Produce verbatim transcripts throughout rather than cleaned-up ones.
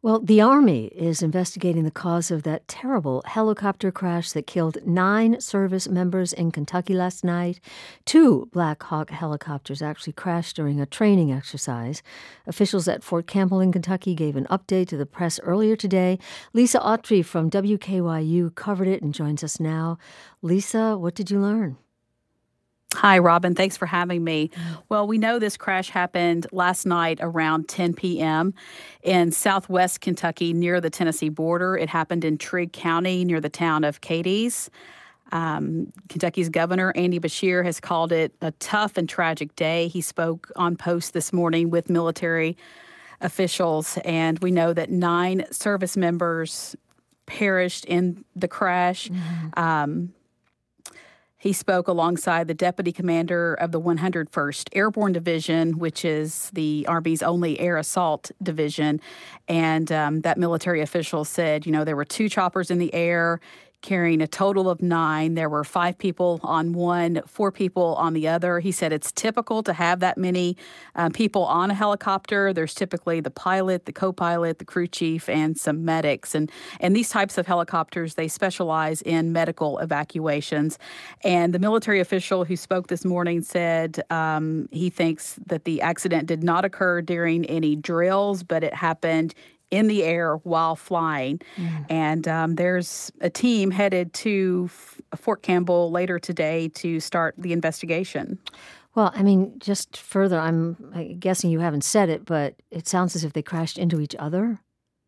Well, the Army is investigating the cause of that terrible helicopter crash that killed nine service members in Kentucky last night. Two Black Hawk helicopters actually crashed during a training exercise. Officials at Fort Campbell in Kentucky gave an update to the press earlier today. Lisa Autry from W K Y U covered it and joins us now. Lisa, what did you learn? Hi, Robin. Thanks for having me. Well, we know this crash happened last night around ten p.m. in southwest Kentucky near the Tennessee border. It happened in Trigg County near the town of Cadiz. Um, Kentucky's governor, Andy Beshear, has called it a tough and tragic day. He spoke on post this morning with military officials, and we know that nine service members perished in the crash. Mm-hmm. Um, He spoke alongside the deputy commander of the one hundred first Airborne Division, which is the Army's only air assault division. And um, that military official said, you know, there were two choppers in the air carrying a total of nine. There were five people on one, four people on the other. He said it's typical to have that many uh, people on a helicopter. There's typically the pilot, the co-pilot, the crew chief, and some medics. And, and these types of helicopters, they specialize in medical evacuations. And the military official who spoke this morning said um, he thinks that the accident did not occur during any drills, but it happened in the air while flying. Mm. And um, there's a team headed to F- Fort Campbell later today to start the investigation. Well, I mean, just further, I'm guessing you haven't said it, but it sounds as if they crashed into each other.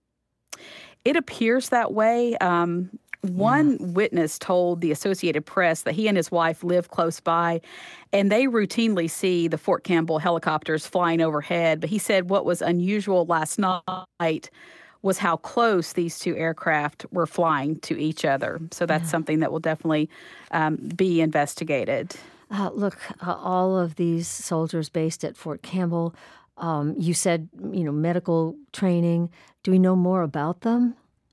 It appears that way. Um, One yeah. witness told the Associated Press that he and his wife live close by, and they routinely see the Fort Campbell helicopters flying overhead. But he said what was unusual last night was how close these two aircraft were flying to each other. So that's yeah. something that will definitely um, be investigated. Uh, look, uh, all of these soldiers based at Fort Campbell, um, you said, you know, medical training. Do we know more about them?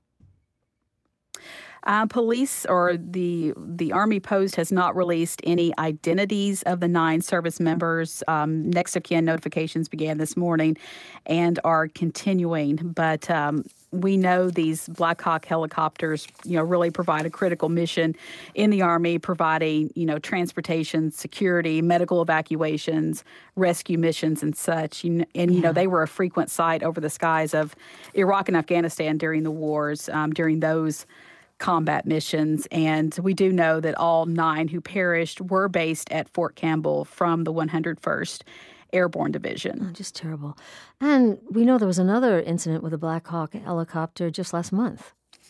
Uh, police or the the Army Post has not released any identities of the nine service members. Um, next of kin notifications began this morning and are continuing. But um, we know these Black Hawk helicopters, you know, really provide a critical mission in the Army, providing, you know, transportation, security, medical evacuations, rescue missions, and such. And, and you yeah. know, they were a frequent sight over the skies of Iraq and Afghanistan during the wars, um, during those combat missions. And we do know that all nine who perished were based at Fort Campbell from the one hundred first Airborne Division. Oh, just terrible. And we know there was another incident with a Black Hawk helicopter just last month.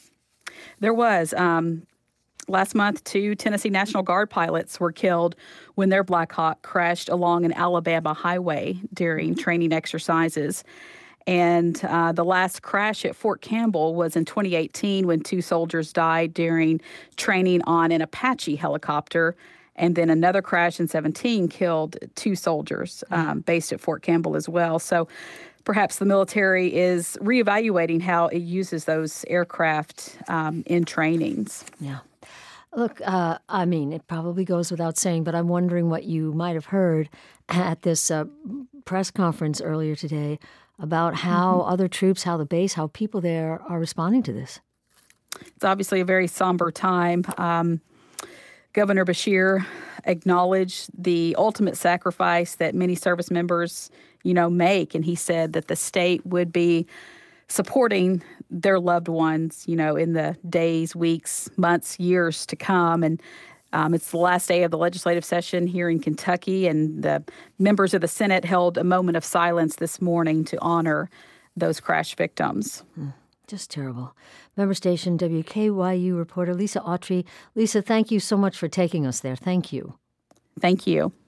There was. Um, last month, two Tennessee National Guard pilots were killed when their Black Hawk crashed along an Alabama highway during mm-hmm. training exercises. And uh, the last crash at Fort Campbell was in twenty eighteen when two soldiers died during training on an Apache helicopter. And then another crash in seventeen killed two soldiers um, based at Fort Campbell as well. So perhaps the military is reevaluating how it uses those aircraft um, in trainings. Yeah. Look, uh, I mean, it probably goes without saying, but I'm wondering what you might have heard at this uh, press conference earlier today about how mm-hmm. other troops, how the base, how people there are responding to this. It's obviously a very somber time. Um, Governor Beshear acknowledged the ultimate sacrifice that many service members, you know, make, and he said that the state would be supporting their loved ones, you know, in the days, weeks, months, years to come. And Um, it's the last day of the legislative session here in Kentucky, and the members of the Senate held a moment of silence this morning to honor those crash victims. Hmm. Just terrible. Member station W K Y U reporter Lisa Autry. Lisa, thank you so much for taking us there. Thank you. Thank you.